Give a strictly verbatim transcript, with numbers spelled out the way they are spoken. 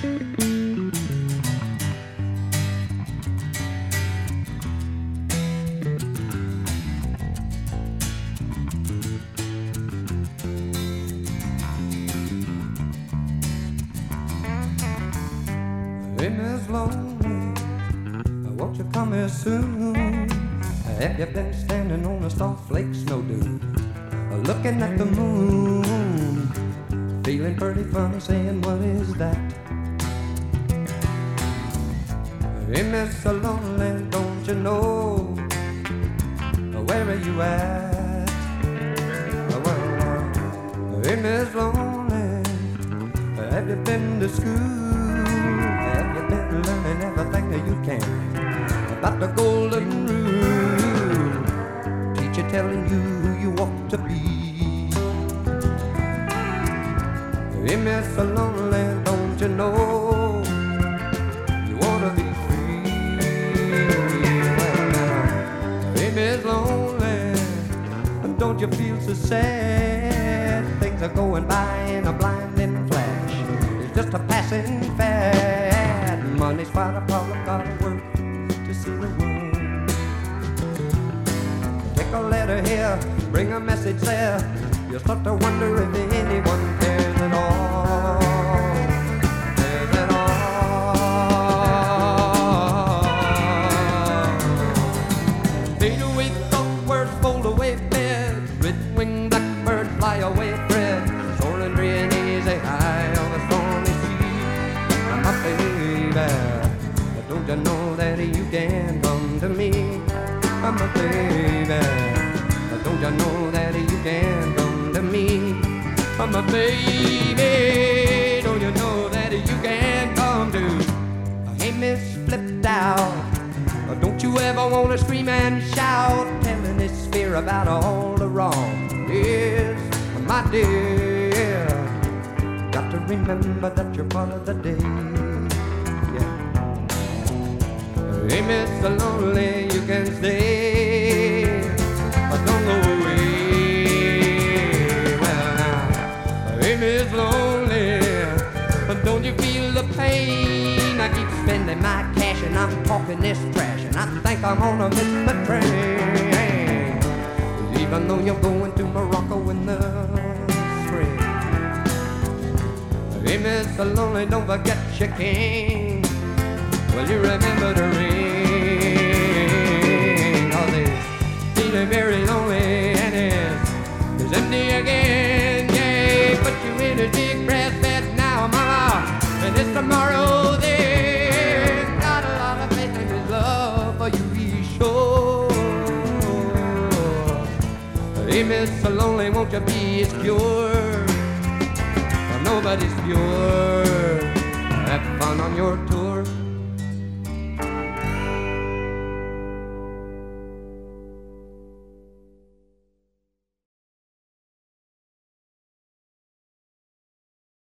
Hey, Miss Lonely, won't you come here soon? Have you been standing on a snowflake snow dune, looking at the moon, feeling pretty funny, saying, what is that? Hey, Miss Lonely, don't you know, where are you at? Well, hey, Miss Lonely, have you been to school? Learning everything that you can about the golden rule, teacher telling you who you ought to be. Hey, Miss Lonely, don't you know you ought to be free? Well, now, hey, Miss Lonely, don't you feel so sad? Things are going by in a blinding flash. It's just a passing fad. Money's quite a problem, gotta work to see the world. Take a letter here, bring a message there. You'll start to wonder if anyone cares at all. Cares at all. Fade away thought, words fold away bed. Red-winged blackbird fly away thread. Soaring free and easy high on the stormy sea. I'm a baby, but don't you know that you can come to me? I'm a baby, but don't you know that you can come to me? I'm a baby, don't you know that you can come to? Hey, Miss Flipped Out, don't you ever want to scream and shout, telling this fear about all the wrong? Yes, my dear, got to remember that you're part of the day. Hey, Miss Lonely, you can stay, but don't go away. Well, now, hey, Miss Lonely, but don't you feel the pain? I keep spending my cash and I'm talking this trash, and I think I'm gonna miss the train. Even though you're going to Morocco in the spring. Hey, Miss Lonely, don't forget your king. Well, you remember the ring, cause it's feeling very lonely and it's, it's empty again. Yeah, put you in a big brass bed now, mama, and it's tomorrow then. Got a lot of faith in his love for you, be sure. Hey, Miss Lonely, won't you be his cure? Well, nobody's pure. Have fun on your tour.